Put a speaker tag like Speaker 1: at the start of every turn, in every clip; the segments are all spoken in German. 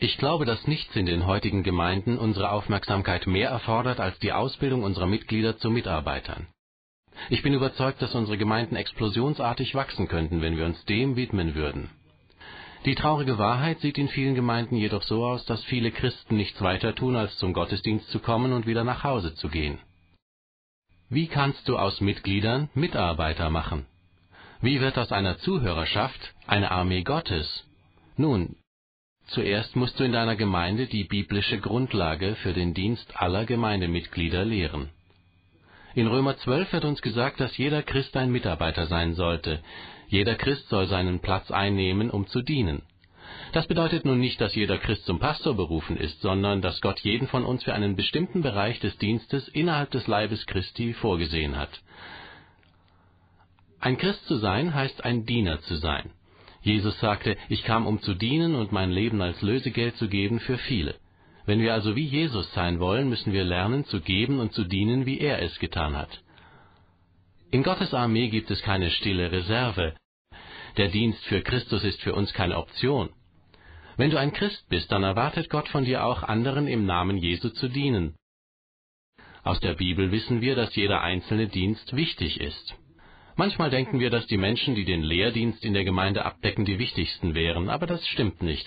Speaker 1: Ich glaube, dass nichts in den heutigen Gemeinden unsere Aufmerksamkeit mehr erfordert als die Ausbildung unserer Mitglieder zu Mitarbeitern. Ich bin überzeugt, dass unsere Gemeinden explosionsartig wachsen könnten, wenn wir uns dem widmen würden. Die traurige Wahrheit sieht in vielen Gemeinden jedoch so aus, dass viele Christen nichts weiter tun, als zum Gottesdienst zu kommen und wieder nach Hause zu gehen. Wie kannst du aus Mitgliedern Mitarbeiter machen? Wie wird aus einer Zuhörerschaft eine Armee Gottes? Nun, zuerst musst du in deiner Gemeinde die biblische Grundlage für den Dienst aller Gemeindemitglieder lehren. In Römer 12 wird uns gesagt, dass jeder Christ ein Mitarbeiter sein sollte. Jeder Christ soll seinen Platz einnehmen, um zu dienen. Das bedeutet nun nicht, dass jeder Christ zum Pastor berufen ist, sondern dass Gott jeden von uns für einen bestimmten Bereich des Dienstes innerhalb des Leibes Christi vorgesehen hat. Ein Christ zu sein, heißt ein Diener zu sein. Jesus sagte, ich kam, um zu dienen und mein Leben als Lösegeld zu geben für viele. Wenn wir also wie Jesus sein wollen, müssen wir lernen zu geben und zu dienen, wie er es getan hat. In Gottes Armee gibt es keine stille Reserve. Der Dienst für Christus ist für uns keine Option. Wenn du ein Christ bist, dann erwartet Gott von dir auch, anderen im Namen Jesu zu dienen. Aus der Bibel wissen wir, dass jeder einzelne Dienst wichtig ist. Manchmal denken wir, dass die Menschen, die den Lehrdienst in der Gemeinde abdecken, die wichtigsten wären, aber das stimmt nicht.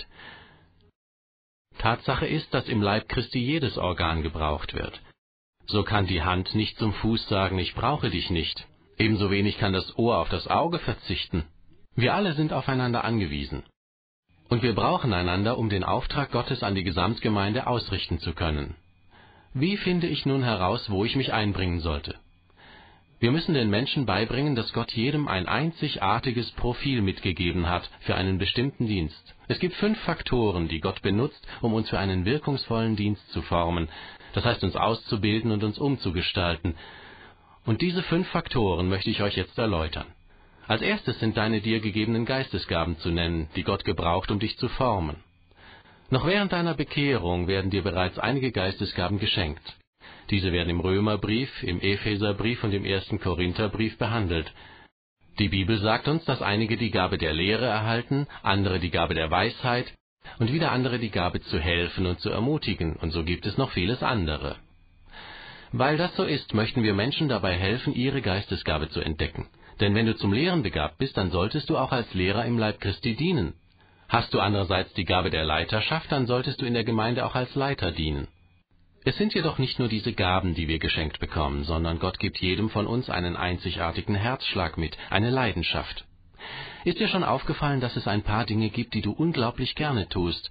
Speaker 1: Tatsache ist, dass im Leib Christi jedes Organ gebraucht wird. So kann die Hand nicht zum Fuß sagen, ich brauche dich nicht. Ebenso wenig kann das Ohr auf das Auge verzichten. Wir alle sind aufeinander angewiesen. Und wir brauchen einander, um den Auftrag Gottes an die Gesamtgemeinde ausrichten zu können. Wie finde ich nun heraus, wo ich mich einbringen sollte? Wir müssen den Menschen beibringen, dass Gott jedem ein einzigartiges Profil mitgegeben hat für einen bestimmten Dienst. Es gibt 5 Faktoren, die Gott benutzt, um uns für einen wirkungsvollen Dienst zu formen. Das heißt, uns auszubilden und uns umzugestalten. Und diese 5 Faktoren möchte ich euch jetzt erläutern. Als erstes sind deine dir gegebenen Geistesgaben zu nennen, die Gott gebraucht, um dich zu formen. Noch während deiner Bekehrung werden dir bereits einige Geistesgaben geschenkt. Diese werden im Römerbrief, im Epheserbrief und im 1. Korintherbrief behandelt. Die Bibel sagt uns, dass einige die Gabe der Lehre erhalten, andere die Gabe der Weisheit und wieder andere die Gabe zu helfen und zu ermutigen, und so gibt es noch vieles andere. Weil das so ist, möchten wir Menschen dabei helfen, ihre Geistesgabe zu entdecken. Denn wenn du zum Lehren begabt bist, dann solltest du auch als Lehrer im Leib Christi dienen. Hast du andererseits die Gabe der Leiterschaft, dann solltest du in der Gemeinde auch als Leiter dienen. Es sind jedoch nicht nur diese Gaben, die wir geschenkt bekommen, sondern Gott gibt jedem von uns einen einzigartigen Herzschlag mit, eine Leidenschaft. Ist dir schon aufgefallen, dass es ein paar Dinge gibt, die du unglaublich gerne tust,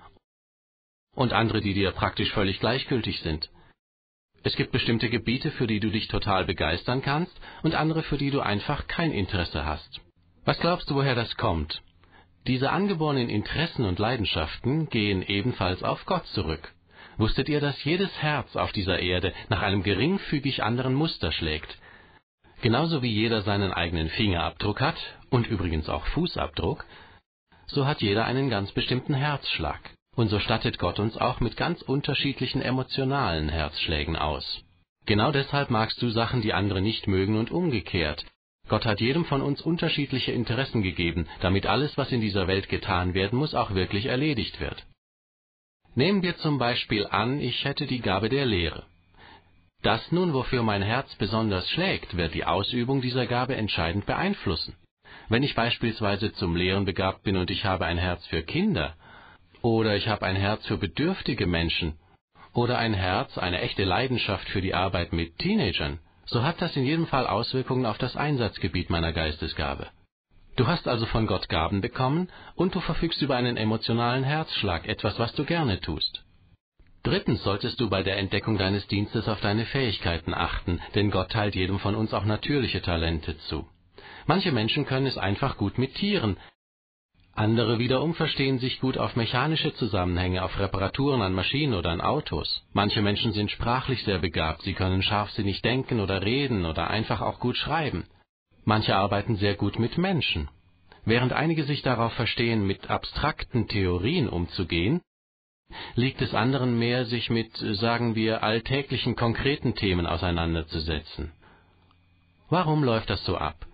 Speaker 1: und andere, die dir praktisch völlig gleichgültig sind? Es gibt bestimmte Gebiete, für die du dich total begeistern kannst, und andere, für die du einfach kein Interesse hast. Was glaubst du, woher das kommt? Diese angeborenen Interessen und Leidenschaften gehen ebenfalls auf Gott zurück. Wusstet ihr, dass jedes Herz auf dieser Erde nach einem geringfügig anderen Muster schlägt? Genauso wie jeder seinen eigenen Fingerabdruck hat, und übrigens auch Fußabdruck, so hat jeder einen ganz bestimmten Herzschlag. Und so stattet Gott uns auch mit ganz unterschiedlichen emotionalen Herzschlägen aus. Genau deshalb magst du Sachen, die andere nicht mögen, und umgekehrt. Gott hat jedem von uns unterschiedliche Interessen gegeben, damit alles, was in dieser Welt getan werden muss, auch wirklich erledigt wird. Nehmen wir zum Beispiel an, ich hätte die Gabe der Lehre. Das nun, wofür mein Herz besonders schlägt, wird die Ausübung dieser Gabe entscheidend beeinflussen. Wenn ich beispielsweise zum Lehren begabt bin und ich habe ein Herz für Kinder, oder ich habe ein Herz für bedürftige Menschen, oder ein Herz, eine echte Leidenschaft für die Arbeit mit Teenagern, so hat das in jedem Fall Auswirkungen auf das Einsatzgebiet meiner Geistesgabe. Du hast also von Gott Gaben bekommen und du verfügst über einen emotionalen Herzschlag, etwas, was du gerne tust. Drittens solltest du bei der Entdeckung deines Dienstes auf deine Fähigkeiten achten, denn Gott teilt jedem von uns auch natürliche Talente zu. Manche Menschen können es einfach gut mit Tieren, andere wiederum verstehen sich gut auf mechanische Zusammenhänge, auf Reparaturen an Maschinen oder an Autos. Manche Menschen sind sprachlich sehr begabt, sie können scharfsinnig denken oder reden oder einfach auch gut schreiben. Manche arbeiten sehr gut mit Menschen. Während einige sich darauf verstehen, mit abstrakten Theorien umzugehen, liegt es anderen mehr, sich mit, sagen wir, alltäglichen, konkreten Themen auseinanderzusetzen. Warum läuft das so ab?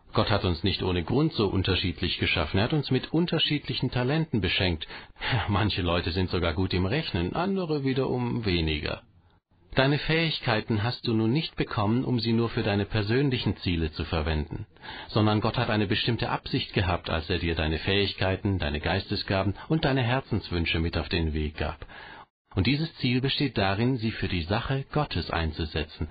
Speaker 1: Gott hat uns nicht ohne Grund so unterschiedlich geschaffen. Er hat uns mit unterschiedlichen Talenten beschenkt. Manche Leute sind sogar gut im Rechnen, andere wiederum weniger. Deine Fähigkeiten hast du nun nicht bekommen, um sie nur für deine persönlichen Ziele zu verwenden, sondern Gott hat eine bestimmte Absicht gehabt, als er dir deine Fähigkeiten, deine Geistesgaben und deine Herzenswünsche mit auf den Weg gab. Und dieses Ziel besteht darin, sie für die Sache Gottes einzusetzen.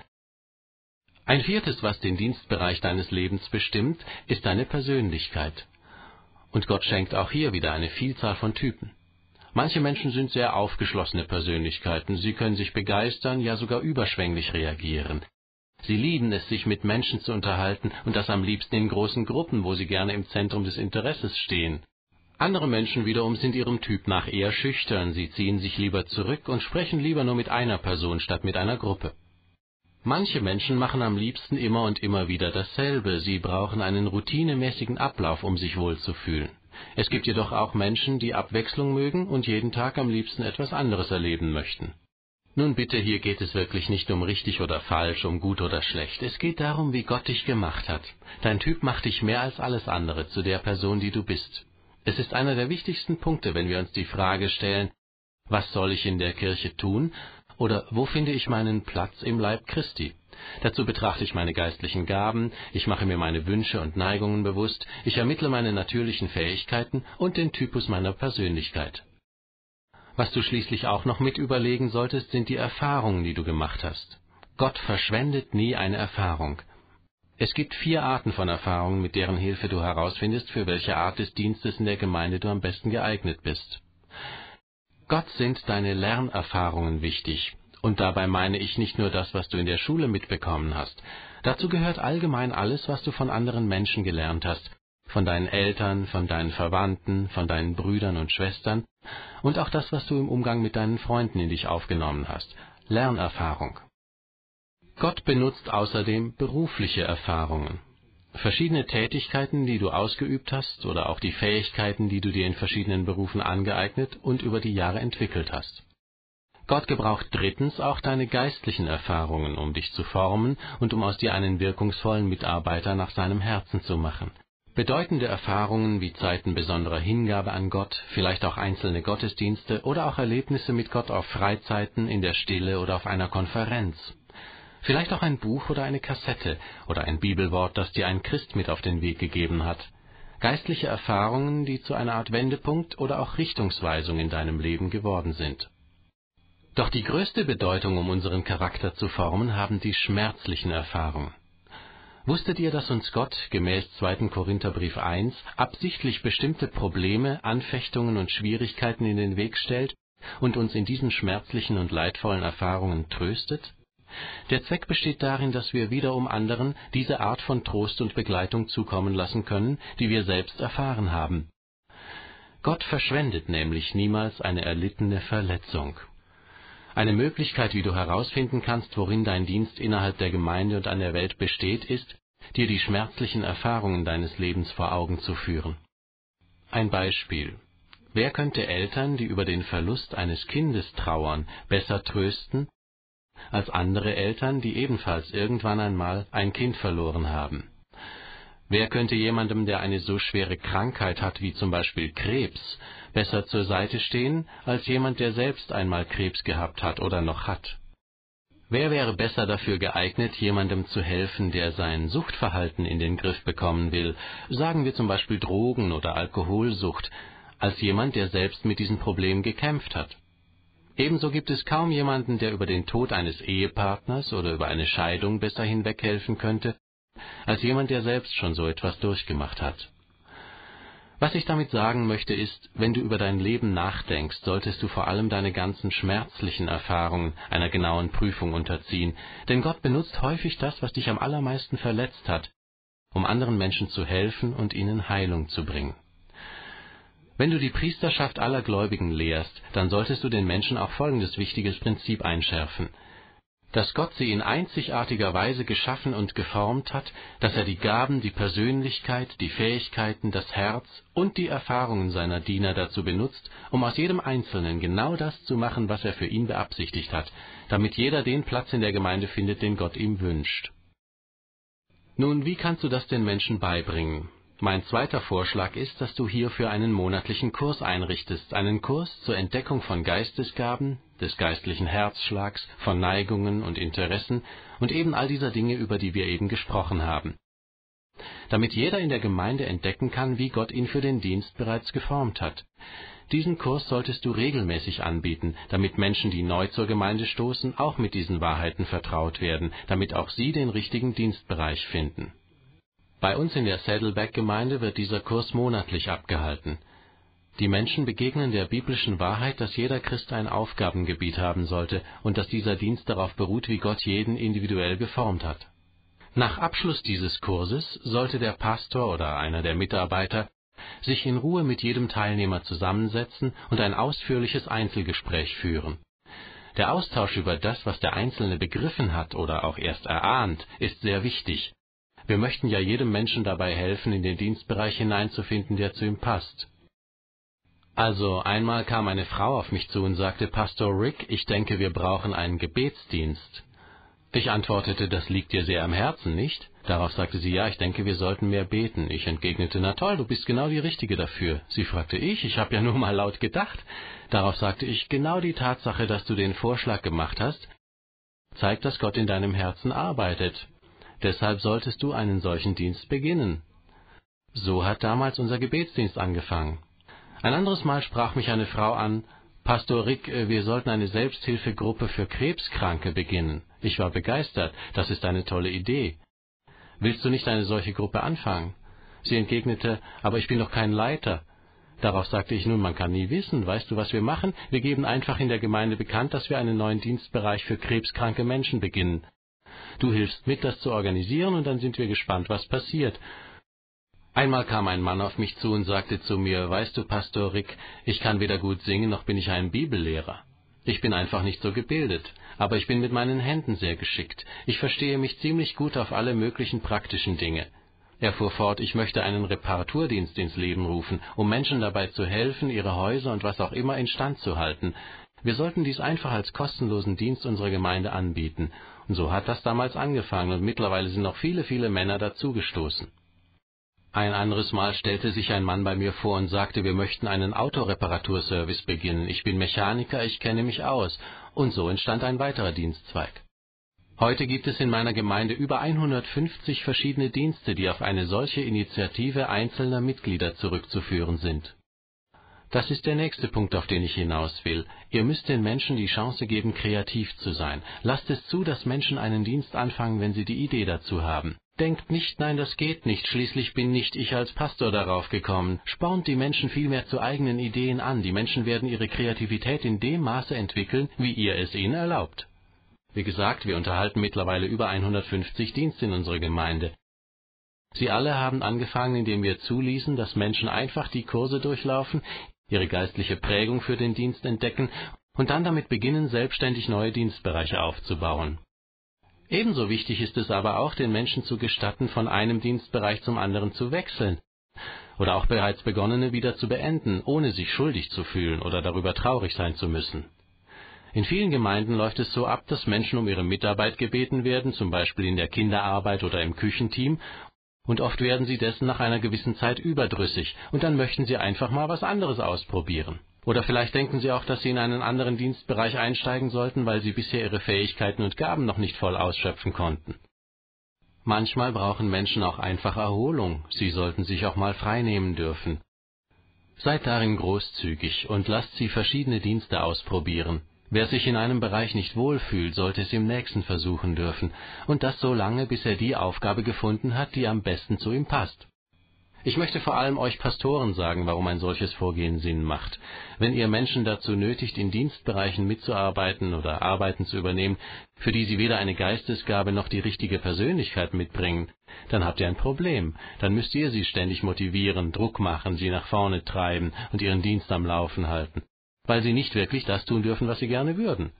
Speaker 1: Ein viertes, was den Dienstbereich deines Lebens bestimmt, ist deine Persönlichkeit. Und Gott schenkt auch hier wieder eine Vielzahl von Typen. Manche Menschen sind sehr aufgeschlossene Persönlichkeiten. Sie können sich begeistern, ja sogar überschwänglich reagieren. Sie lieben es, sich mit Menschen zu unterhalten und das am liebsten in großen Gruppen, wo sie gerne im Zentrum des Interesses stehen. Andere Menschen wiederum sind ihrem Typ nach eher schüchtern. Sie ziehen sich lieber zurück und sprechen lieber nur mit einer Person statt mit einer Gruppe. Manche Menschen machen am liebsten immer und immer wieder dasselbe. Sie brauchen einen routinemäßigen Ablauf, um sich wohlzufühlen. Es gibt jedoch auch Menschen, die Abwechslung mögen und jeden Tag am liebsten etwas anderes erleben möchten. Nun bitte, hier geht es wirklich nicht um richtig oder falsch, um gut oder schlecht. Es geht darum, wie Gott dich gemacht hat. Dein Typ macht dich mehr als alles andere zu der Person, die du bist. Es ist einer der wichtigsten Punkte, wenn wir uns die Frage stellen, was soll ich in der Kirche tun? Oder wo finde ich meinen Platz im Leib Christi? Dazu betrachte ich meine geistlichen Gaben, ich mache mir meine Wünsche und Neigungen bewusst, ich ermittle meine natürlichen Fähigkeiten und den Typus meiner Persönlichkeit. Was du schließlich auch noch mit überlegen solltest, sind die Erfahrungen, die du gemacht hast. Gott verschwendet nie eine Erfahrung. Es gibt 4 Arten von Erfahrungen, mit deren Hilfe du herausfindest, für welche Art des Dienstes in der Gemeinde du am besten geeignet bist. Gott sind deine Lernerfahrungen wichtig. Und dabei meine ich nicht nur das, was du in der Schule mitbekommen hast. Dazu gehört allgemein alles, was du von anderen Menschen gelernt hast, von deinen Eltern, von deinen Verwandten, von deinen Brüdern und Schwestern und auch das, was du im Umgang mit deinen Freunden in dich aufgenommen hast. Lernerfahrung. Gott benutzt außerdem berufliche Erfahrungen. Verschiedene Tätigkeiten, die du ausgeübt hast, oder auch die Fähigkeiten, die du dir in verschiedenen Berufen angeeignet und über die Jahre entwickelt hast. Gott gebraucht drittens auch deine geistlichen Erfahrungen, um dich zu formen und um aus dir einen wirkungsvollen Mitarbeiter nach seinem Herzen zu machen. Bedeutende Erfahrungen wie Zeiten besonderer Hingabe an Gott, vielleicht auch einzelne Gottesdienste oder auch Erlebnisse mit Gott auf Freizeiten, in der Stille oder auf einer Konferenz. Vielleicht auch ein Buch oder eine Kassette oder ein Bibelwort, das dir ein Christ mit auf den Weg gegeben hat. Geistliche Erfahrungen, die zu einer Art Wendepunkt oder auch Richtungsweisung in deinem Leben geworden sind. Doch die größte Bedeutung, um unseren Charakter zu formen, haben die schmerzlichen Erfahrungen. Wusstet ihr, dass uns Gott, gemäß 2. Korintherbrief 1, absichtlich bestimmte Probleme, Anfechtungen und Schwierigkeiten in den Weg stellt und uns in diesen schmerzlichen und leidvollen Erfahrungen tröstet? Der Zweck besteht darin, dass wir wiederum anderen diese Art von Trost und Begleitung zukommen lassen können, die wir selbst erfahren haben. Gott verschwendet nämlich niemals eine erlittene Verletzung. Eine Möglichkeit, wie du herausfinden kannst, worin dein Dienst innerhalb der Gemeinde und an der Welt besteht, ist, dir die schmerzlichen Erfahrungen deines Lebens vor Augen zu führen. Ein Beispiel. Wer könnte Eltern, die über den Verlust eines Kindes trauern, besser trösten, als andere Eltern, die ebenfalls irgendwann einmal ein Kind verloren haben? Wer könnte jemandem, der eine so schwere Krankheit hat wie zum Beispiel Krebs, besser zur Seite stehen, als jemand, der selbst einmal Krebs gehabt hat oder noch hat? Wer wäre besser dafür geeignet, jemandem zu helfen, der sein Suchtverhalten in den Griff bekommen will, sagen wir zum Beispiel Drogen- oder Alkoholsucht, als jemand, der selbst mit diesem Problem gekämpft hat? Ebenso gibt es kaum jemanden, der über den Tod eines Ehepartners oder über eine Scheidung besser hinweghelfen könnte, als jemand, der selbst schon so etwas durchgemacht hat. Was ich damit sagen möchte ist, wenn du über dein Leben nachdenkst, solltest du vor allem deine ganzen schmerzlichen Erfahrungen einer genauen Prüfung unterziehen, denn Gott benutzt häufig das, was dich am allermeisten verletzt hat, um anderen Menschen zu helfen und ihnen Heilung zu bringen. Wenn du die Priesterschaft aller Gläubigen lehrst, dann solltest du den Menschen auch folgendes wichtiges Prinzip einschärfen: Dass Gott sie in einzigartiger Weise geschaffen und geformt hat, dass er die Gaben, die Persönlichkeit, die Fähigkeiten, das Herz und die Erfahrungen seiner Diener dazu benutzt, um aus jedem Einzelnen genau das zu machen, was er für ihn beabsichtigt hat, damit jeder den Platz in der Gemeinde findet, den Gott ihm wünscht. Nun, wie kannst du das den Menschen beibringen? Mein zweiter Vorschlag ist, dass du hierfür einen monatlichen Kurs einrichtest, einen Kurs zur Entdeckung von Geistesgaben, des geistlichen Herzschlags, von Neigungen und Interessen und eben all dieser Dinge, über die wir eben gesprochen haben. Damit jeder in der Gemeinde entdecken kann, wie Gott ihn für den Dienst bereits geformt hat. Diesen Kurs solltest du regelmäßig anbieten, damit Menschen, die neu zur Gemeinde stoßen, auch mit diesen Wahrheiten vertraut werden, damit auch sie den richtigen Dienstbereich finden. Bei uns in der Saddleback-Gemeinde wird dieser Kurs monatlich abgehalten. Die Menschen begegnen der biblischen Wahrheit, dass jeder Christ ein Aufgabengebiet haben sollte und dass dieser Dienst darauf beruht, wie Gott jeden individuell geformt hat. Nach Abschluss dieses Kurses sollte der Pastor oder einer der Mitarbeiter sich in Ruhe mit jedem Teilnehmer zusammensetzen und ein ausführliches Einzelgespräch führen. Der Austausch über das, was der Einzelne begriffen hat oder auch erst erahnt, ist sehr wichtig. Wir möchten ja jedem Menschen dabei helfen, in den Dienstbereich hineinzufinden, der zu ihm passt. Also einmal kam eine Frau auf mich zu und sagte, Pastor Rick, ich denke, wir brauchen einen Gebetsdienst. Ich antwortete, das liegt dir sehr am Herzen, nicht? Darauf sagte sie, ja, ich denke, wir sollten mehr beten. Ich entgegnete, na toll, du bist genau die Richtige dafür. Sie fragte, ich habe ja nur mal laut gedacht. Darauf sagte ich, genau die Tatsache, dass du den Vorschlag gemacht hast, zeigt, dass Gott in deinem Herzen arbeitet. Deshalb solltest du einen solchen Dienst beginnen. So hat damals unser Gebetsdienst angefangen. Ein anderes Mal sprach mich eine Frau an, Pastor Rick, wir sollten eine Selbsthilfegruppe für Krebskranke beginnen. Ich war begeistert, das ist eine tolle Idee. Willst du nicht eine solche Gruppe anfangen? Sie entgegnete, aber ich bin doch kein Leiter. Darauf sagte ich, nun, man kann nie wissen, weißt du, was wir machen? Wir geben einfach in der Gemeinde bekannt, dass wir einen neuen Dienstbereich für krebskranke Menschen beginnen. Du hilfst mit, das zu organisieren, und dann sind wir gespannt, was passiert. Einmal kam ein Mann auf mich zu und sagte zu mir, weißt du, Pastor Rick, ich kann weder gut singen, noch bin ich ein Bibellehrer. Ich bin einfach nicht so gebildet, aber ich bin mit meinen Händen sehr geschickt. Ich verstehe mich ziemlich gut auf alle möglichen praktischen Dinge. Er fuhr fort, ich möchte einen Reparaturdienst ins Leben rufen, um Menschen dabei zu helfen, ihre Häuser und was auch immer instand zu halten. Wir sollten dies einfach als kostenlosen Dienst unserer Gemeinde anbieten. Und so hat das damals angefangen, und mittlerweile sind noch viele, viele Männer dazugestoßen. Ein anderes Mal stellte sich ein Mann bei mir vor und sagte, wir möchten einen Autoreparaturservice beginnen. Ich bin Mechaniker, ich kenne mich aus. Und so entstand ein weiterer Dienstzweig. Heute gibt es in meiner Gemeinde über 150 verschiedene Dienste, die auf eine solche Initiative einzelner Mitglieder zurückzuführen sind. Das ist der nächste Punkt, auf den ich hinaus will. Ihr müsst den Menschen die Chance geben, kreativ zu sein. Lasst es zu, dass Menschen einen Dienst anfangen, wenn sie die Idee dazu haben. Denkt nicht, nein, das geht nicht, schließlich bin nicht ich als Pastor darauf gekommen. Spornt die Menschen vielmehr zu eigenen Ideen an. Die Menschen werden ihre Kreativität in dem Maße entwickeln, wie ihr es ihnen erlaubt. Wie gesagt, wir unterhalten mittlerweile über 150 Dienste in unserer Gemeinde. Sie alle haben angefangen, indem wir zuließen, dass Menschen einfach die Kurse durchlaufen, ihre geistliche Prägung für den Dienst entdecken und dann damit beginnen, selbstständig neue Dienstbereiche aufzubauen. Ebenso wichtig ist es aber auch, den Menschen zu gestatten, von einem Dienstbereich zum anderen zu wechseln oder auch bereits begonnene wieder zu beenden, ohne sich schuldig zu fühlen oder darüber traurig sein zu müssen. In vielen Gemeinden läuft es so ab, dass Menschen um ihre Mitarbeit gebeten werden, zum Beispiel in der Kinderarbeit oder im Küchenteam, und oft werden sie dessen nach einer gewissen Zeit überdrüssig, und dann möchten sie einfach mal was anderes ausprobieren. Oder vielleicht denken sie auch, dass sie in einen anderen Dienstbereich einsteigen sollten, weil sie bisher ihre Fähigkeiten und Gaben noch nicht voll ausschöpfen konnten. Manchmal brauchen Menschen auch einfach Erholung, sie sollten sich auch mal frei nehmen dürfen. Seid darin großzügig und lasst sie verschiedene Dienste ausprobieren. Wer sich in einem Bereich nicht wohlfühlt, sollte es im nächsten versuchen dürfen, und das so lange, bis er die Aufgabe gefunden hat, die am besten zu ihm passt. Ich möchte vor allem euch Pastoren sagen, warum ein solches Vorgehen Sinn macht. Wenn ihr Menschen dazu nötigt, in Dienstbereichen mitzuarbeiten oder Arbeiten zu übernehmen, für die sie weder eine Geistesgabe noch die richtige Persönlichkeit mitbringen, dann habt ihr ein Problem. Dann müsst ihr sie ständig motivieren, Druck machen, sie nach vorne treiben und ihren Dienst am Laufen halten, weil sie nicht wirklich das tun dürfen, was sie gerne würden.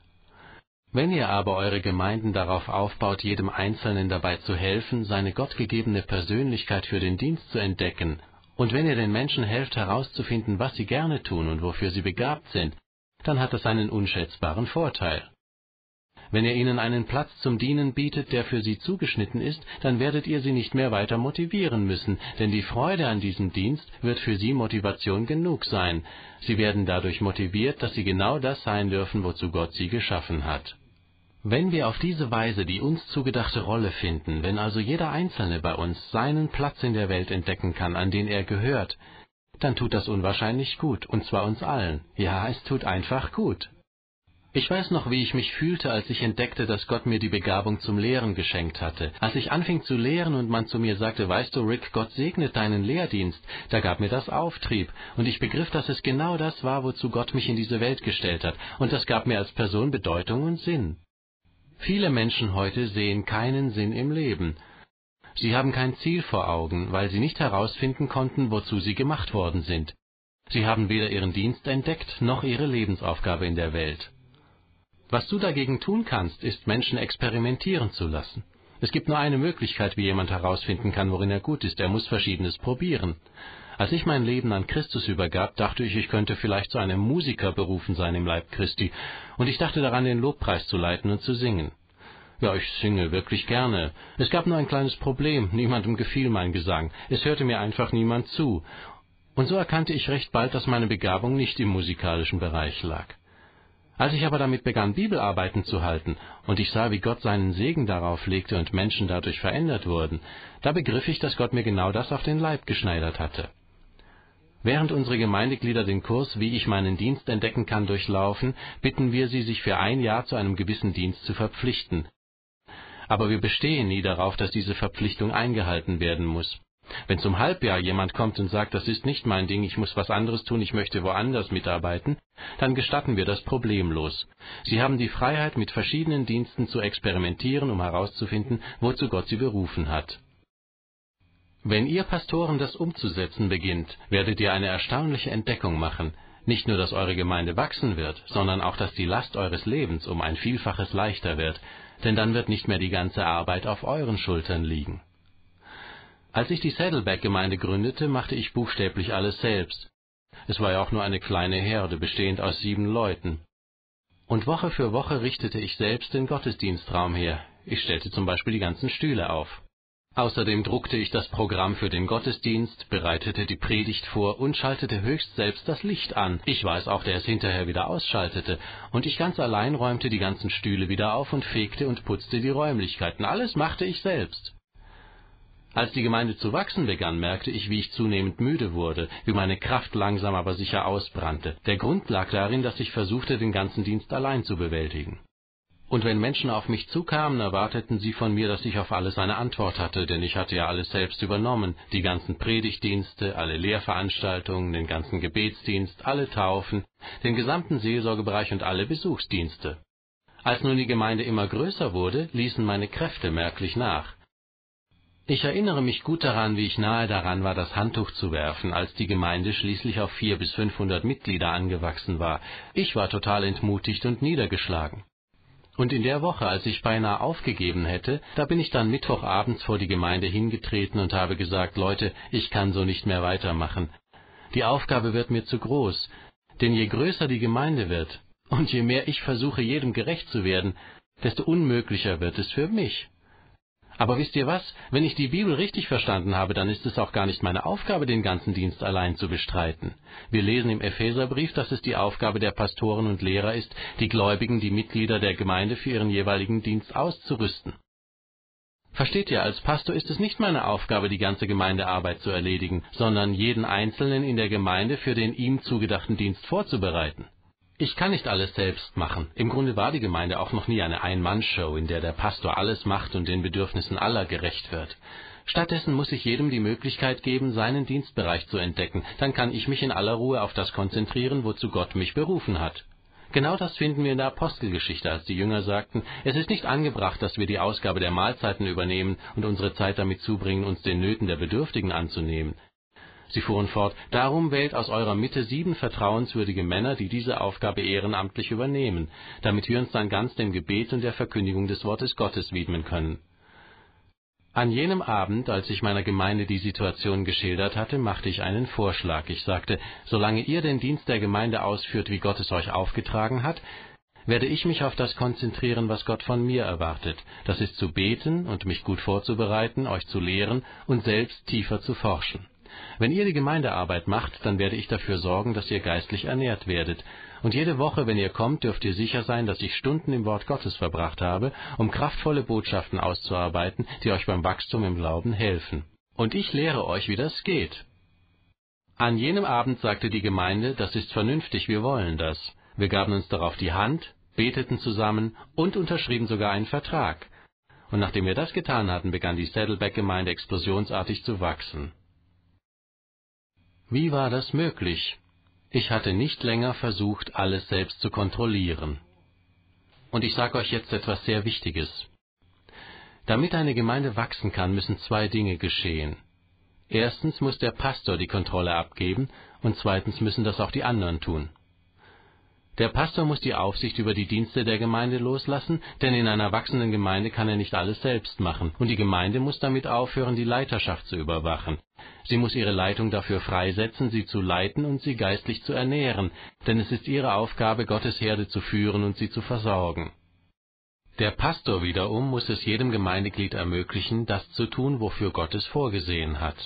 Speaker 1: Wenn ihr aber eure Gemeinden darauf aufbaut, jedem Einzelnen dabei zu helfen, seine gottgegebene Persönlichkeit für den Dienst zu entdecken, und wenn ihr den Menschen helft herauszufinden, was sie gerne tun und wofür sie begabt sind, dann hat das einen unschätzbaren Vorteil. Wenn ihr ihnen einen Platz zum Dienen bietet, der für sie zugeschnitten ist, dann werdet ihr sie nicht mehr weiter motivieren müssen, denn die Freude an diesem Dienst wird für sie Motivation genug sein. Sie werden dadurch motiviert, dass sie genau das sein dürfen, wozu Gott sie geschaffen hat. Wenn wir auf diese Weise die uns zugedachte Rolle finden, wenn also jeder Einzelne bei uns seinen Platz in der Welt entdecken kann, an den er gehört, dann tut das unwahrscheinlich gut, und zwar uns allen. Ja, es tut einfach gut. Ich weiß noch, wie ich mich fühlte, als ich entdeckte, dass Gott mir die Begabung zum Lehren geschenkt hatte. Als ich anfing zu lehren und man zu mir sagte, weißt du, Rick, Gott segnet deinen Lehrdienst, da gab mir das Auftrieb. Und ich begriff, dass es genau das war, wozu Gott mich in diese Welt gestellt hat. Und das gab mir als Person Bedeutung und Sinn. Viele Menschen heute sehen keinen Sinn im Leben. Sie haben kein Ziel vor Augen, weil sie nicht herausfinden konnten, wozu sie gemacht worden sind. Sie haben weder ihren Dienst entdeckt, noch ihre Lebensaufgabe in der Welt. Was du dagegen tun kannst, ist, Menschen experimentieren zu lassen. Es gibt nur eine Möglichkeit, wie jemand herausfinden kann, worin er gut ist. Er muss Verschiedenes probieren. Als ich mein Leben an Christus übergab, dachte ich könnte vielleicht zu einem Musiker berufen sein im Leib Christi. Und ich dachte daran, den Lobpreis zu leiten und zu singen. Ja, ich singe wirklich gerne. Es gab nur ein kleines Problem. Niemandem gefiel mein Gesang. Es hörte mir einfach niemand zu. Und so erkannte ich recht bald, dass meine Begabung nicht im musikalischen Bereich lag. Als ich aber damit begann, Bibelarbeiten zu halten, und ich sah, wie Gott seinen Segen darauf legte und Menschen dadurch verändert wurden, da begriff ich, dass Gott mir genau das auf den Leib geschneidert hatte. Während unsere Gemeindeglieder den Kurs, wie ich meinen Dienst entdecken kann, durchlaufen, bitten wir sie, sich für ein Jahr zu einem gewissen Dienst zu verpflichten. Aber wir bestehen nie darauf, dass diese Verpflichtung eingehalten werden muss. Wenn zum Halbjahr jemand kommt und sagt, das ist nicht mein Ding, ich muss was anderes tun, ich möchte woanders mitarbeiten, dann gestatten wir das problemlos. Sie haben die Freiheit, mit verschiedenen Diensten zu experimentieren, um herauszufinden, wozu Gott sie berufen hat. Wenn ihr Pastoren das umzusetzen beginnt, werdet ihr eine erstaunliche Entdeckung machen. Nicht nur, dass eure Gemeinde wachsen wird, sondern auch, dass die Last eures Lebens um ein Vielfaches leichter wird, denn dann wird nicht mehr die ganze Arbeit auf euren Schultern liegen. Als ich die Saddleback-Gemeinde gründete, machte ich buchstäblich alles selbst. Es war ja auch nur eine kleine Herde, bestehend aus 7 Leuten. Und Woche für Woche richtete ich selbst den Gottesdienstraum her. Ich stellte zum Beispiel die ganzen Stühle auf. Außerdem druckte ich das Programm für den Gottesdienst, bereitete die Predigt vor und schaltete höchst selbst das Licht an. Ich war es auch, der es hinterher wieder ausschaltete. Und ich ganz allein räumte die ganzen Stühle wieder auf und fegte und putzte die Räumlichkeiten. Alles machte ich selbst. Als die Gemeinde zu wachsen begann, merkte ich, wie ich zunehmend müde wurde, wie meine Kraft langsam aber sicher ausbrannte. Der Grund lag darin, dass ich versuchte, den ganzen Dienst allein zu bewältigen. Und wenn Menschen auf mich zukamen, erwarteten sie von mir, dass ich auf alles eine Antwort hatte, denn ich hatte ja alles selbst übernommen, die ganzen Predigtdienste, alle Lehrveranstaltungen, den ganzen Gebetsdienst, alle Taufen, den gesamten Seelsorgebereich und alle Besuchsdienste. Als nun die Gemeinde immer größer wurde, ließen meine Kräfte merklich nach. Ich erinnere mich gut daran, wie ich nahe daran war, das Handtuch zu werfen, als die Gemeinde schließlich auf 400 bis 500 Mitglieder angewachsen war. Ich war total entmutigt und niedergeschlagen. Und in der Woche, als ich beinahe aufgegeben hätte, da bin ich dann mittwochabends vor die Gemeinde hingetreten und habe gesagt, Leute, ich kann so nicht mehr weitermachen. Die Aufgabe wird mir zu groß, denn je größer die Gemeinde wird und je mehr ich versuche, jedem gerecht zu werden, desto unmöglicher wird es für mich. Aber wisst ihr was? Wenn ich die Bibel richtig verstanden habe, dann ist es auch gar nicht meine Aufgabe, den ganzen Dienst allein zu bestreiten. Wir lesen im Epheserbrief, dass es die Aufgabe der Pastoren und Lehrer ist, die Gläubigen, die Mitglieder der Gemeinde für ihren jeweiligen Dienst auszurüsten. Versteht ihr, als Pastor ist es nicht meine Aufgabe, die ganze Gemeindearbeit zu erledigen, sondern jeden Einzelnen in der Gemeinde für den ihm zugedachten Dienst vorzubereiten. Ich kann nicht alles selbst machen. Im Grunde war die Gemeinde auch noch nie eine Ein-Mann-Show, in der der Pastor alles macht und den Bedürfnissen aller gerecht wird. Stattdessen muss ich jedem die Möglichkeit geben, seinen Dienstbereich zu entdecken. Dann kann ich mich in aller Ruhe auf das konzentrieren, wozu Gott mich berufen hat. Genau das finden wir in der Apostelgeschichte, als die Jünger sagten, es ist nicht angebracht, dass wir die Ausgabe der Mahlzeiten übernehmen und unsere Zeit damit zubringen, uns den Nöten der Bedürftigen anzunehmen. Sie fuhren fort, darum wählt aus eurer Mitte 7 vertrauenswürdige Männer, die diese Aufgabe ehrenamtlich übernehmen, damit wir uns dann ganz dem Gebet und der Verkündigung des Wortes Gottes widmen können. An jenem Abend, als ich meiner Gemeinde die Situation geschildert hatte, machte ich einen Vorschlag. Ich sagte, solange ihr den Dienst der Gemeinde ausführt, wie Gott es euch aufgetragen hat, werde ich mich auf das konzentrieren, was Gott von mir erwartet. Das ist zu beten und mich gut vorzubereiten, euch zu lehren und selbst tiefer zu forschen. Wenn ihr die Gemeindearbeit macht, dann werde ich dafür sorgen, dass ihr geistlich ernährt werdet. Und jede Woche, wenn ihr kommt, dürft ihr sicher sein, dass ich Stunden im Wort Gottes verbracht habe, um kraftvolle Botschaften auszuarbeiten, die euch beim Wachstum im Glauben helfen. Und ich lehre euch, wie das geht. An jenem Abend sagte die Gemeinde, das ist vernünftig, wir wollen das. Wir gaben uns darauf die Hand, beteten zusammen und unterschrieben sogar einen Vertrag. Und nachdem wir das getan hatten, begann die Saddleback-Gemeinde explosionsartig zu wachsen. Wie war das möglich? Ich hatte nicht länger versucht, alles selbst zu kontrollieren. Und ich sage euch jetzt etwas sehr Wichtiges. Damit eine Gemeinde wachsen kann, müssen zwei Dinge geschehen. Erstens muss der Pastor die Kontrolle abgeben und zweitens müssen das auch die anderen tun. Der Pastor muss die Aufsicht über die Dienste der Gemeinde loslassen, denn in einer wachsenden Gemeinde kann er nicht alles selbst machen. Und die Gemeinde muss damit aufhören, die Leiterschaft zu überwachen. Sie muss ihre Leitung dafür freisetzen, sie zu leiten und sie geistlich zu ernähren, denn es ist ihre Aufgabe, Gottes Herde zu führen und sie zu versorgen. Der Pastor wiederum muss es jedem Gemeindeglied ermöglichen, das zu tun, wofür Gott es vorgesehen hat.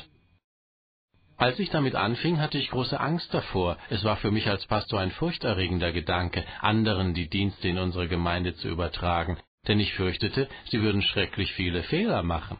Speaker 1: Als ich damit anfing, hatte ich große Angst davor. Es war für mich als Pastor ein furchterregender Gedanke, anderen die Dienste in unsere Gemeinde zu übertragen, denn ich fürchtete, sie würden schrecklich viele Fehler machen.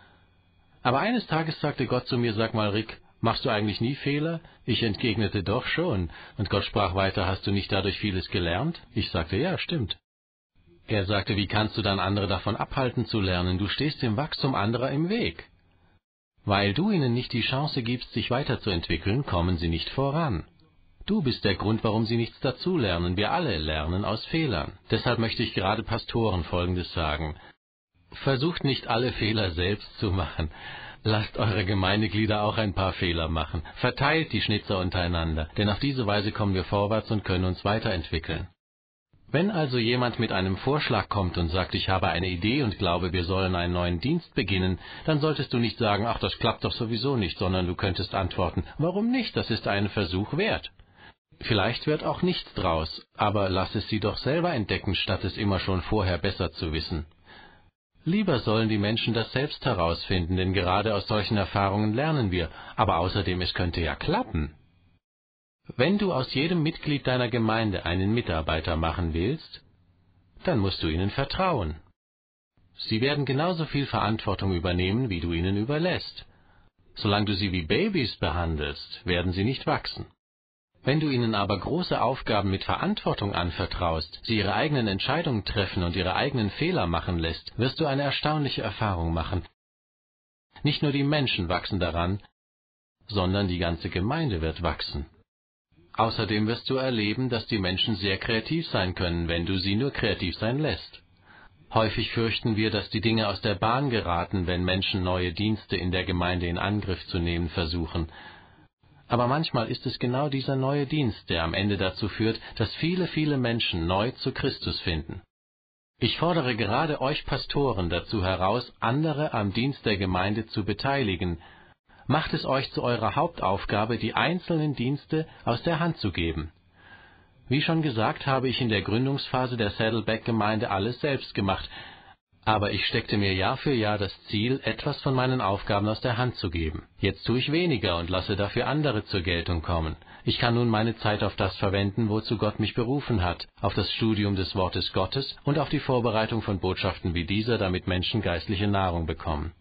Speaker 1: Aber eines Tages sagte Gott zu mir, sag mal, Rick, machst du eigentlich nie Fehler? Ich entgegnete, doch schon. Und Gott sprach weiter, hast du nicht dadurch vieles gelernt? Ich sagte, ja, stimmt. Er sagte, wie kannst du dann andere davon abhalten zu lernen? Du stehst dem Wachstum anderer im Weg. Weil du ihnen nicht die Chance gibst, sich weiterzuentwickeln, kommen sie nicht voran. Du bist der Grund, warum sie nichts dazulernen. Wir alle lernen aus Fehlern. Deshalb möchte ich gerade Pastoren Folgendes sagen. Versucht nicht alle Fehler selbst zu machen. Lasst eure Gemeindeglieder auch ein paar Fehler machen. Verteilt die Schnitzer untereinander, denn auf diese Weise kommen wir vorwärts und können uns weiterentwickeln. Wenn also jemand mit einem Vorschlag kommt und sagt, ich habe eine Idee und glaube, wir sollen einen neuen Dienst beginnen, dann solltest du nicht sagen, ach, das klappt doch sowieso nicht, sondern du könntest antworten, warum nicht, das ist einen Versuch wert. Vielleicht wird auch nichts draus, aber lass es sie doch selber entdecken, statt es immer schon vorher besser zu wissen. Lieber sollen die Menschen das selbst herausfinden, denn gerade aus solchen Erfahrungen lernen wir, aber außerdem, es könnte ja klappen. Wenn du aus jedem Mitglied deiner Gemeinde einen Mitarbeiter machen willst, dann musst du ihnen vertrauen. Sie werden genauso viel Verantwortung übernehmen, wie du ihnen überlässt. Solange du sie wie Babys behandelst, werden sie nicht wachsen. Wenn du ihnen aber große Aufgaben mit Verantwortung anvertraust, sie ihre eigenen Entscheidungen treffen und ihre eigenen Fehler machen lässt, wirst du eine erstaunliche Erfahrung machen. Nicht nur die Menschen wachsen daran, sondern die ganze Gemeinde wird wachsen. Außerdem wirst du erleben, dass die Menschen sehr kreativ sein können, wenn du sie nur kreativ sein lässt. Häufig fürchten wir, dass die Dinge aus der Bahn geraten, wenn Menschen neue Dienste in der Gemeinde in Angriff zu nehmen versuchen. Aber manchmal ist es genau dieser neue Dienst, der am Ende dazu führt, dass viele, viele Menschen neu zu Christus finden. Ich fordere gerade euch Pastoren dazu heraus, andere am Dienst der Gemeinde zu beteiligen. Macht es euch zu eurer Hauptaufgabe, die einzelnen Dienste aus der Hand zu geben. Wie schon gesagt, habe ich in der Gründungsphase der Saddleback-Gemeinde alles selbst gemacht, aber ich steckte mir Jahr für Jahr das Ziel, etwas von meinen Aufgaben aus der Hand zu geben. Jetzt tue ich weniger und lasse dafür andere zur Geltung kommen. Ich kann nun meine Zeit auf das verwenden, wozu Gott mich berufen hat, auf das Studium des Wortes Gottes und auf die Vorbereitung von Botschaften wie dieser, damit Menschen geistliche Nahrung bekommen.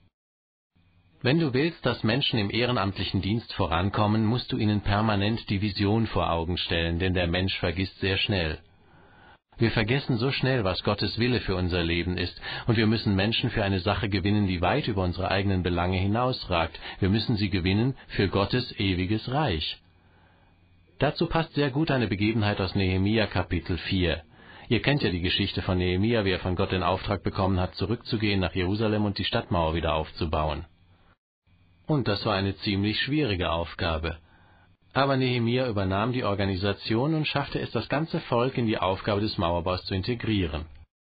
Speaker 1: Wenn du willst, dass Menschen im ehrenamtlichen Dienst vorankommen, musst du ihnen permanent die Vision vor Augen stellen, denn der Mensch vergisst sehr schnell. Wir vergessen so schnell, was Gottes Wille für unser Leben ist, und wir müssen Menschen für eine Sache gewinnen, die weit über unsere eigenen Belange hinausragt. Wir müssen sie gewinnen für Gottes ewiges Reich. Dazu passt sehr gut eine Begebenheit aus Nehemia Kapitel 4. Ihr kennt ja die Geschichte von Nehemia, wie er von Gott den Auftrag bekommen hat, zurückzugehen nach Jerusalem und die Stadtmauer wieder aufzubauen. Und das war eine ziemlich schwierige Aufgabe. Aber Nehemia übernahm die Organisation und schaffte es, das ganze Volk in die Aufgabe des Mauerbaus zu integrieren.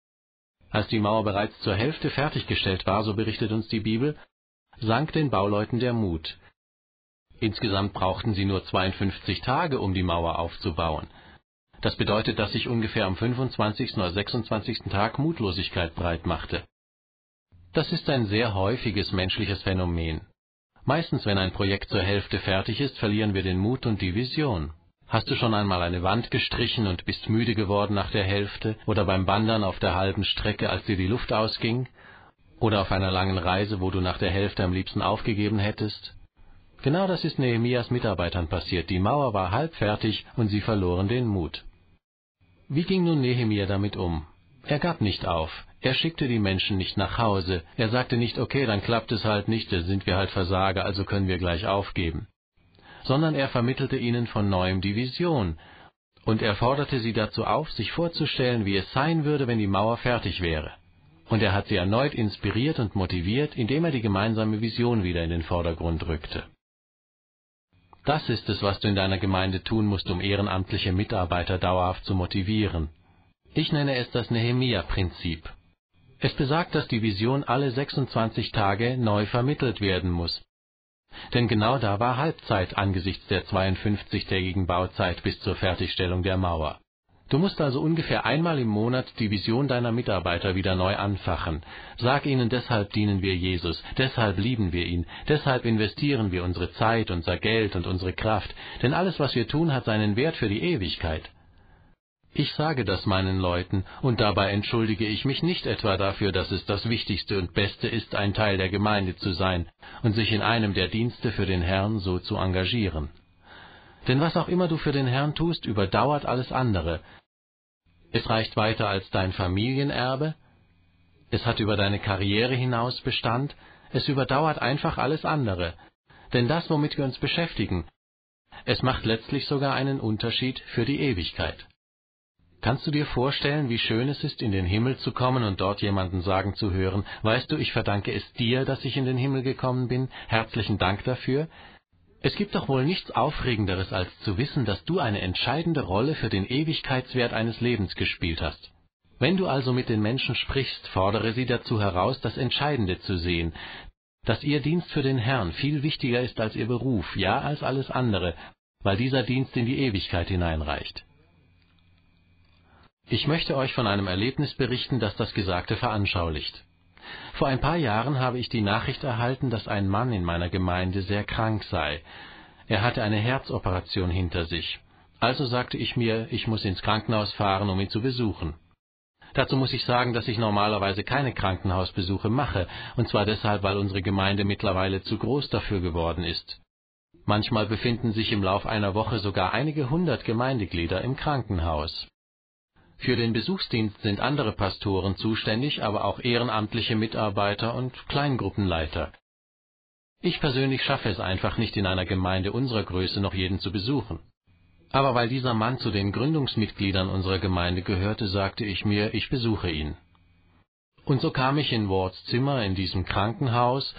Speaker 1: Als die Mauer bereits zur Hälfte fertiggestellt war, so berichtet uns die Bibel, sank den Bauleuten der Mut. Insgesamt brauchten sie nur 52 Tage, um die Mauer aufzubauen. Das bedeutet, dass sich ungefähr am 25. oder 26. Tag Mutlosigkeit breit machte. Das ist ein sehr häufiges menschliches Phänomen. Meistens, wenn ein Projekt zur Hälfte fertig ist, verlieren wir den Mut und die Vision. Hast du schon einmal eine Wand gestrichen und bist müde geworden nach der Hälfte oder beim Wandern auf der halben Strecke, als dir die Luft ausging? Oder auf einer langen Reise, wo du nach der Hälfte am liebsten aufgegeben hättest? Genau das ist Nehemias Mitarbeitern passiert. Die Mauer war halb fertig und sie verloren den Mut. Wie ging nun Nehemia damit um? Er gab nicht auf. Er schickte die Menschen nicht nach Hause. Er sagte nicht, okay, dann klappt es halt nicht, dann sind wir halt Versager, also können wir gleich aufgeben. Sondern er vermittelte ihnen von neuem die Vision. Und er forderte sie dazu auf, sich vorzustellen, wie es sein würde, wenn die Mauer fertig wäre. Und er hat sie erneut inspiriert und motiviert, indem er die gemeinsame Vision wieder in den Vordergrund rückte. Das ist es, was du in deiner Gemeinde tun musst, um ehrenamtliche Mitarbeiter dauerhaft zu motivieren. Ich nenne es das Nehemia-Prinzip. Es besagt, dass die Vision alle 26 Tage neu vermittelt werden muss. Denn genau da war Halbzeit angesichts der 52-tägigen Bauzeit bis zur Fertigstellung der Mauer. Du musst also ungefähr einmal im Monat die Vision deiner Mitarbeiter wieder neu anfachen. Sag ihnen, deshalb dienen wir Jesus, deshalb lieben wir ihn, deshalb investieren wir unsere Zeit, unser Geld und unsere Kraft, denn alles, was wir tun, hat seinen Wert für die Ewigkeit. Ich sage das meinen Leuten, und dabei entschuldige ich mich nicht etwa dafür, dass es das Wichtigste und Beste ist, ein Teil der Gemeinde zu sein und sich in einem der Dienste für den Herrn so zu engagieren. Denn was auch immer du für den Herrn tust, überdauert alles andere. Es reicht weiter als dein Familienerbe, es hat über deine Karriere hinaus Bestand, es überdauert einfach alles andere. Denn das, womit wir uns beschäftigen, es macht letztlich sogar einen Unterschied für die Ewigkeit. Kannst du dir vorstellen, wie schön es ist, in den Himmel zu kommen und dort jemanden sagen zu hören, weißt du, ich verdanke es dir, dass ich in den Himmel gekommen bin, herzlichen Dank dafür? Es gibt doch wohl nichts Aufregenderes, als zu wissen, dass du eine entscheidende Rolle für den Ewigkeitswert eines Lebens gespielt hast. Wenn du also mit den Menschen sprichst, fordere sie dazu heraus, das Entscheidende zu sehen, dass ihr Dienst für den Herrn viel wichtiger ist als ihr Beruf, ja als alles andere, weil dieser Dienst in die Ewigkeit hineinreicht. Ich möchte euch von einem Erlebnis berichten, das das Gesagte veranschaulicht. Vor ein paar Jahren habe ich die Nachricht erhalten, dass ein Mann in meiner Gemeinde sehr krank sei. Er hatte eine Herzoperation hinter sich. Also sagte ich mir, ich muss ins Krankenhaus fahren, um ihn zu besuchen. Dazu muss ich sagen, dass ich normalerweise keine Krankenhausbesuche mache, und zwar deshalb, weil unsere Gemeinde mittlerweile zu groß dafür geworden ist. Manchmal befinden sich im Lauf einer Woche sogar einige 100 Gemeindeglieder im Krankenhaus. Für den Besuchsdienst sind andere Pastoren zuständig, aber auch ehrenamtliche Mitarbeiter und Kleingruppenleiter. Ich persönlich schaffe es einfach nicht, in einer Gemeinde unserer Größe noch jeden zu besuchen. Aber weil dieser Mann zu den Gründungsmitgliedern unserer Gemeinde gehörte, sagte ich mir, ich besuche ihn. Und so kam ich in Wards Zimmer in diesem Krankenhaus,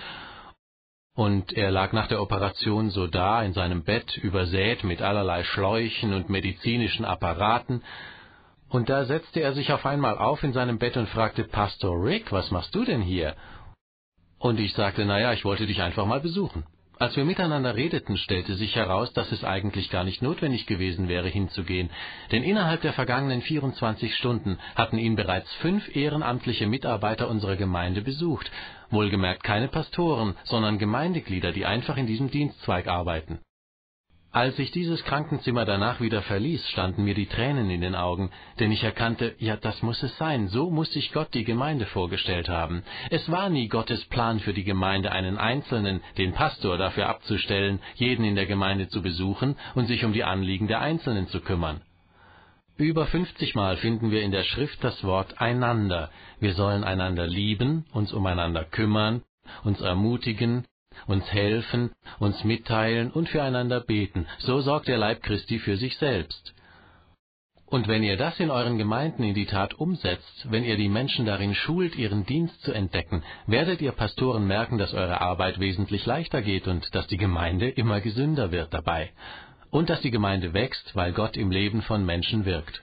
Speaker 1: und er lag nach der Operation so da in seinem Bett, übersät mit allerlei Schläuchen und medizinischen Apparaten. Und da setzte er sich auf einmal auf in seinem Bett und fragte, »Pastor Rick, was machst du denn hier?« Und ich sagte, »Naja, ich wollte dich einfach mal besuchen.« Als wir miteinander redeten, stellte sich heraus, dass es eigentlich gar nicht notwendig gewesen wäre, hinzugehen. Denn innerhalb der vergangenen 24 Stunden hatten ihn bereits 5 ehrenamtliche Mitarbeiter unserer Gemeinde besucht. Wohlgemerkt keine Pastoren, sondern Gemeindeglieder, die einfach in diesem Dienstzweig arbeiten. Als ich dieses Krankenzimmer danach wieder verließ, standen mir die Tränen in den Augen, denn ich erkannte, ja, das muss es sein, so muss sich Gott die Gemeinde vorgestellt haben. Es war nie Gottes Plan für die Gemeinde, einen Einzelnen, den Pastor, dafür abzustellen, jeden in der Gemeinde zu besuchen und sich um die Anliegen der Einzelnen zu kümmern. Über 50 Mal finden wir in der Schrift das Wort einander. Wir sollen einander lieben, uns umeinander kümmern, uns ermutigen, uns helfen, uns mitteilen und füreinander beten. So sorgt der Leib Christi für sich selbst. Und wenn ihr das in euren Gemeinden in die Tat umsetzt, wenn ihr die Menschen darin schult, ihren Dienst zu entdecken, werdet ihr Pastoren merken, dass eure Arbeit wesentlich leichter geht und dass die Gemeinde immer gesünder wird dabei. Und dass die Gemeinde wächst, weil Gott im Leben von Menschen wirkt.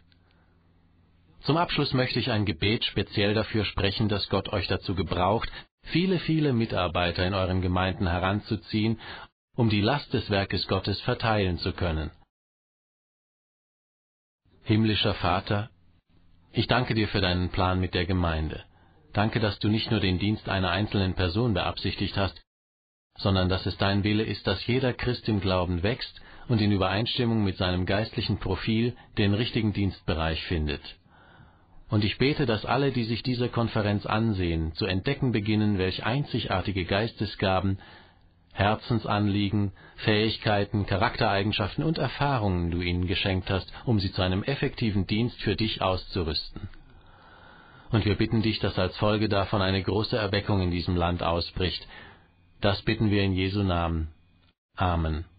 Speaker 1: Zum Abschluss möchte ich ein Gebet speziell dafür sprechen, dass Gott euch dazu gebraucht, viele Mitarbeiter in euren Gemeinden heranzuziehen, um die Last des Werkes Gottes verteilen zu können. Himmlischer Vater, ich danke dir für deinen Plan mit der Gemeinde. Danke, dass du nicht nur den Dienst einer einzelnen Person beabsichtigt hast, sondern dass es dein Wille ist, dass jeder Christ im Glauben wächst und in Übereinstimmung mit seinem geistlichen Profil den richtigen Dienstbereich findet. Und ich bete, dass alle, die sich diese Konferenz ansehen, zu entdecken beginnen, welch einzigartige Geistesgaben, Herzensanliegen, Fähigkeiten, Charaktereigenschaften und Erfahrungen du ihnen geschenkt hast, um sie zu einem effektiven Dienst für dich auszurüsten. Und wir bitten dich, dass als Folge davon eine große Erweckung in diesem Land ausbricht. Das bitten wir in Jesu Namen. Amen.